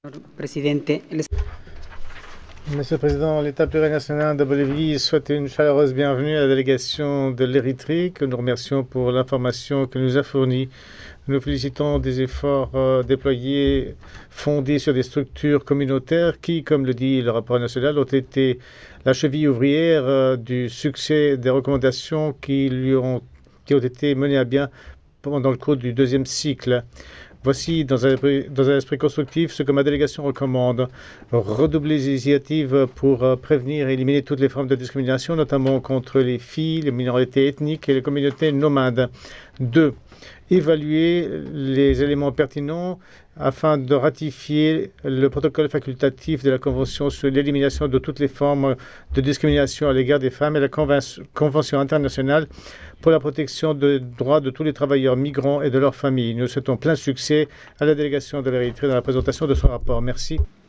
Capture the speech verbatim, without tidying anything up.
Presidente, el Monsieur le Président, l'État plurinational de Bolivie souhaite une chaleureuse bienvenue à la délégation de l'Érythrée, que nous remercions pour l'information que nous a fournie. Nous félicitons des efforts euh, déployés fondés sur des structures communautaires qui, comme le dit le rapport national, ont été la cheville ouvrière euh, du succès des recommandations qui, lui ont, qui ont été menées à bien pendant le cours du deuxième cycle. Voici, dans un, dans un esprit constructif, ce que ma délégation recommande. Redoubler les initiatives pour euh, prévenir et éliminer toutes les formes de discrimination, notamment contre les filles, les minorités ethniques et les communautés nomades. Deux, évaluer les éléments pertinents afin de ratifier le protocole facultatif de la Convention sur l'élimination de toutes les formes de discrimination à l'égard des femmes et la Convention internationale pour la protection des droits de tous les travailleurs migrants et de leurs familles. Nous souhaitons plein succès à la délégation de l'Érythrée dans la présentation de son rapport. Merci.